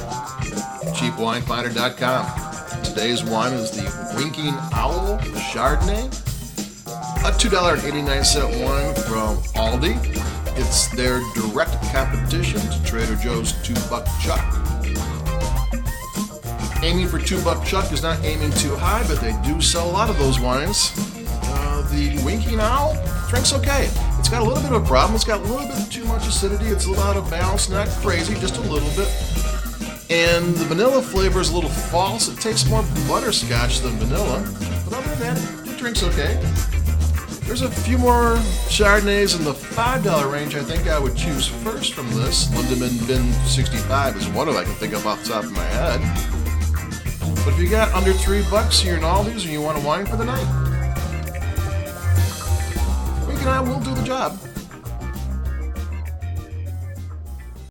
CheapWineFinder.com. Today's wine is the Winking Owl Chardonnay, a $2.89 wine from Aldi. It's their direct competition to Trader Joe's $2 Chuck. Aiming for $2 Chuck is not aiming too high, but they do sell a lot of those wines. The Winking Owl drinks okay. It's got a little bit of a problem. It's got a little bit too much acidity. It's a little out of balance, not crazy, just a little bit. And the vanilla flavor is a little false. It tastes more butterscotch than vanilla. But other than that, it drinks okay. There's a few more Chardonnays in the $5 range I think I would choose first from this. Lindemann Bin 65 is one of I can think of off the top of my head. But if you got under $3, you're in Aldi's and you want a wine for the night, Winking Owl will do the job.